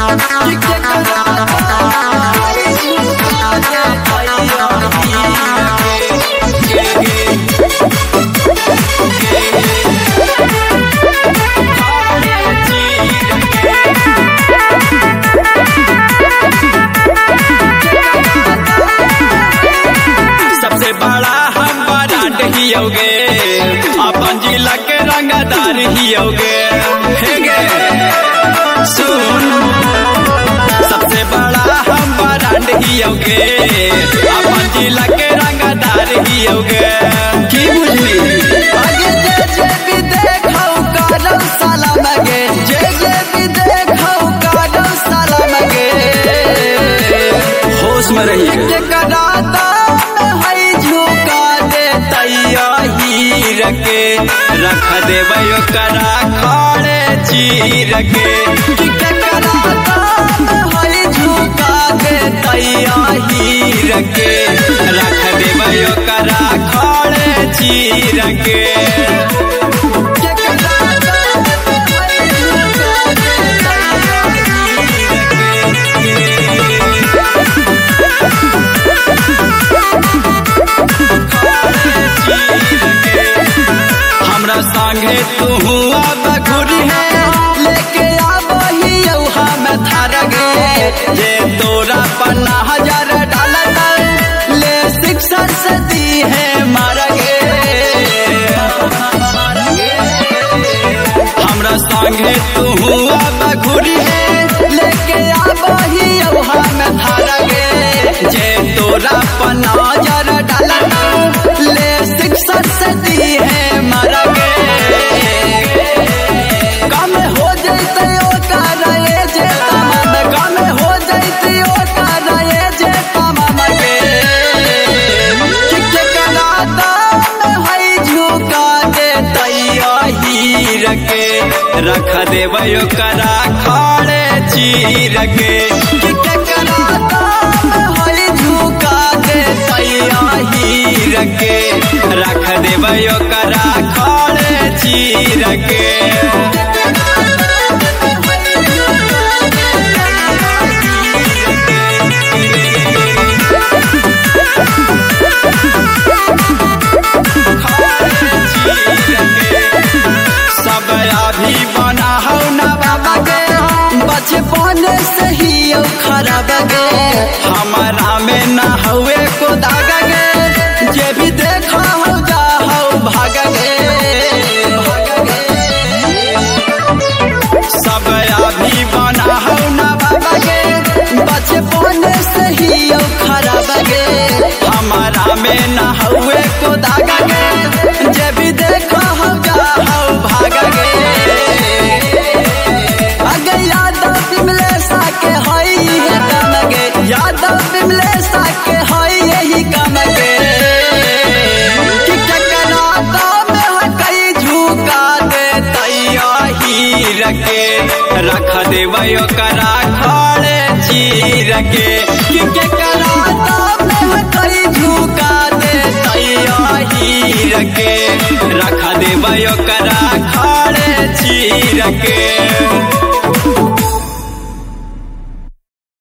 सबसे बड़ा हम ब्रांड ही होगे, अपन जिला के रंगदार ही होगे। सुन, सबसे बड़ा हम ब्रांड ही होगे, अपन जिला के रंगदार ही होगे। की बुझली? आगे जे भी देखौ कालम सलाम गे, जे भी देखौ कालम सलाम गे। होश में रहिए। के रख देबै ओकरा खड़े चीर के, झुका दे तैया हीर के, रख देबै ओकरा खड़े चीर के। हमरा संगे तू अब घुरी है, लेके आबही यौहा में थार गे। जे तोरा पन्ना हजार डालत ले शिक्षा से दी है मार गे। हमरा संगे तू अब घुरी है, लेके आबही यौहा में थार गे। जे तोरा पन्ना हजार डालत ले शिक्षा से दी है मार गे। रख देबै ओकरा खड़े चीर के, झुका दे तैया हीर के, रख देबै ओकरा खड़े चीर के। सब अभी बना हो ना बाबा गे, बचपन से ही खराब गे। हमारा में ना हुए को दाग गे, जे भी देखा हो जा हो भाग गे। सब अभी बना हो ना बाबा गे, बचपन से ही खराब गे। हमारा में ना हुए को दाग गे, जे भी देखा हो जा हो भाग गे। अगे यादव विमलेशा के हई है काम गे, यादव विमलेशा के हई यही काम गे। कि टकराता में हकई झुका दे तैया हीर के, रख देबै ओकरा खड़े चीर के। कि टकराता में हकई झुका दे तैया हीर के, रख देबै ओकरा खड़े चीर के।